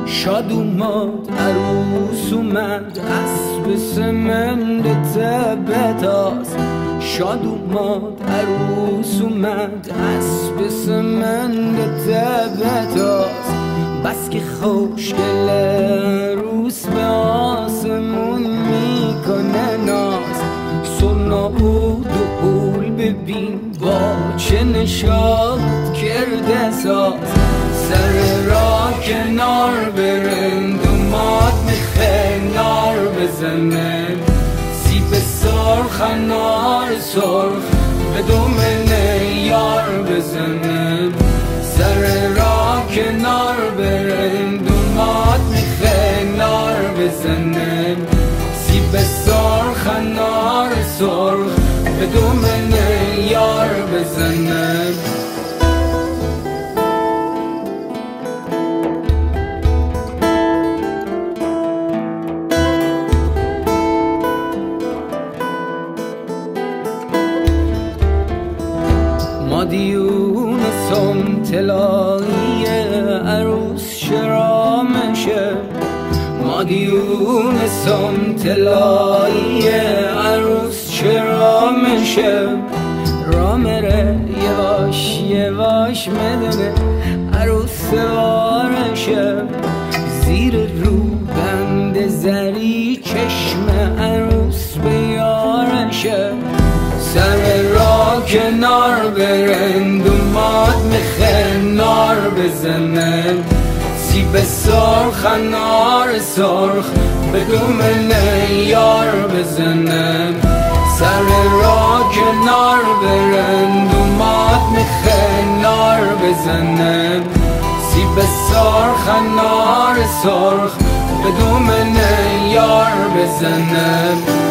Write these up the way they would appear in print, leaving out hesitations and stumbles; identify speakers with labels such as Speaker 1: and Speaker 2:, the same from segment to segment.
Speaker 1: شاد اومد عروس اومد اسب سمنت بتاس. شاد اومد عروس اومد اسب سمنت بتاس. بس که خوشگل عروس به آسمون میکنه ناز. سلنا بود و قول ببین با چه نشاد کرده ساز. سر را کنار برند اومد میخه نار بزنه. سیب سرخ انار سرخ به دومنه یار بزنه. سر را کنار برند اومد میخه نار بزنه. سیب سرخ انار سرخ به دومنه یار بزنه. مادیون سمتلایی عروس شرامشه. مادیون سمتلایی عروس شرامشه. رامره یواش یواش مدنه عروس سوارشه. زیر رو بند زری چشم عروس به یارشه. سر را کنار برند اومد میخه نار بزنه. سیب سرخ انار سرخ به دومنه یار بزنه. سر را کنار برند اومد میخه نار بزنه. سیب سرخ انار سرخ به دومنه یار بزنه.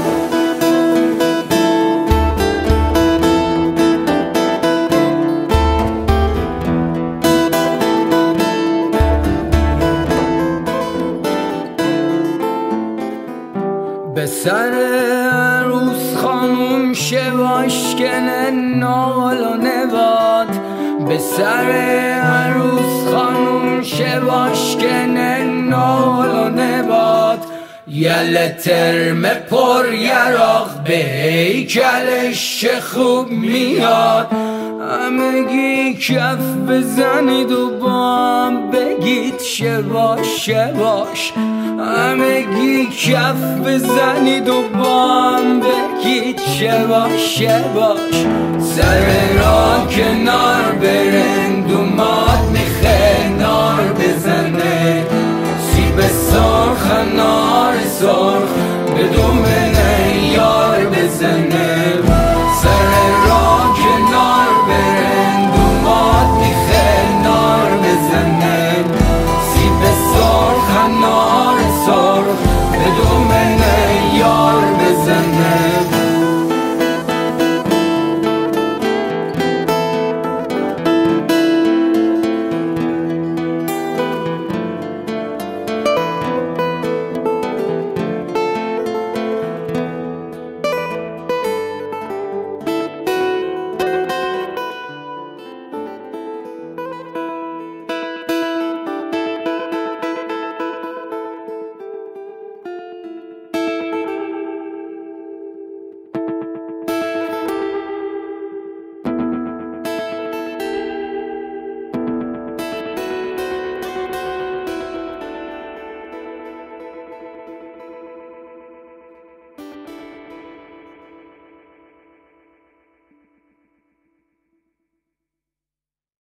Speaker 1: به سر عروس خانوم شواش کنه نال و نبات. به سر عروس خانوم شواش کنه نال و نبات. یل ترم پر یراق به هیکلش چه خوب میاد. همگی کف بزنید و با هم بگید شواش شواش. همگی کف بزنید و با هم بگید شواش شواش. سر را کنار برند اومد